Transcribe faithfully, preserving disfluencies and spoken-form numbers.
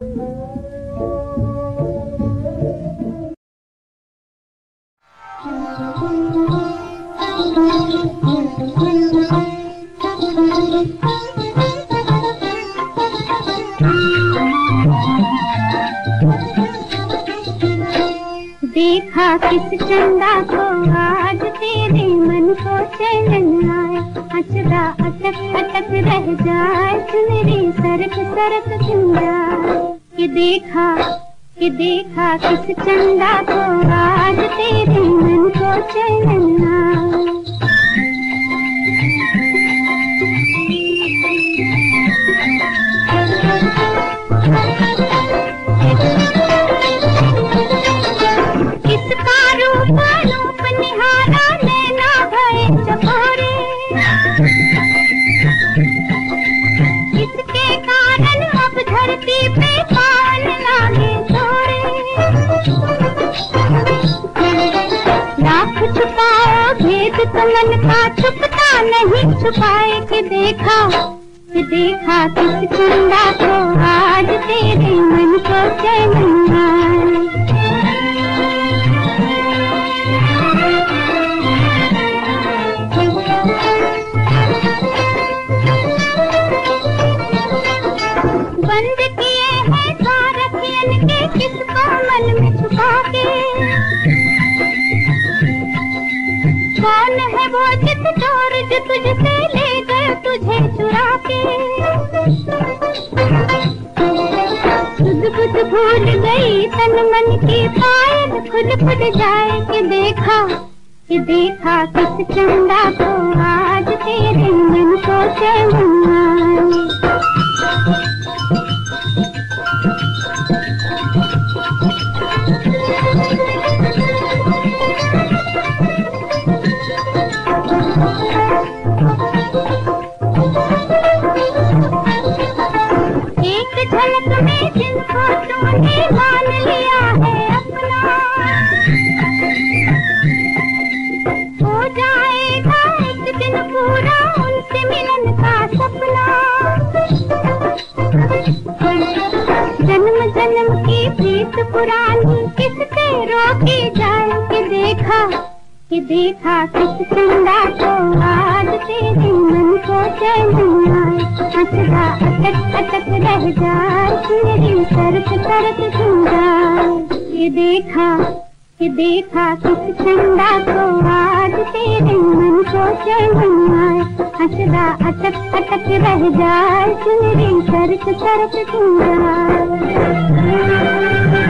देखा किस चंदा को आज तेरे मन को चैन आए, अचरा अटक अटक रह जाए सुनरी सरक सरक सुन जाए। कि देखा कि देखा किस चंदा को आज तेरे मन को चैन आए। इसके कारण अब धरती पे पान लागे थोड़े, लाख छुपाओ भेद तो मन का छुपता नहीं छुपाए। कि देखा कि देखा किस चंदा को आज तेरे मन को चैन आए। बंद किए हैं द्वार अखियन के किसको मन में छुपा के, कौन है वो चित चोर जो तुझसे ले गए तुझे चुरा के। सुध बुध भूल गई तन मन की पायल खुद खुद जाए। कि देखा कि देखा किस चंदा को आज तेरे मन को चैन आए। एक झलक में जिनको तूने मान लिया है अपना, हो जाएगा एक दिन पूरा उनसे मिलन का सपना। जन्म जन्म की प्रीत पुरानी किससे रोकी जाए। कि देखा कि देखा किस चंदा को आज तेरे मन को चैन आए, अचरा अटक अटक रह जाए सुनरी सरक सरक सुन जाए। कि देखा कि देखा किस चंदा को आज तेरे मन को चैन आए, अचरा अटक अटक रह जाए सुनरी सरक सरक सुन जाए।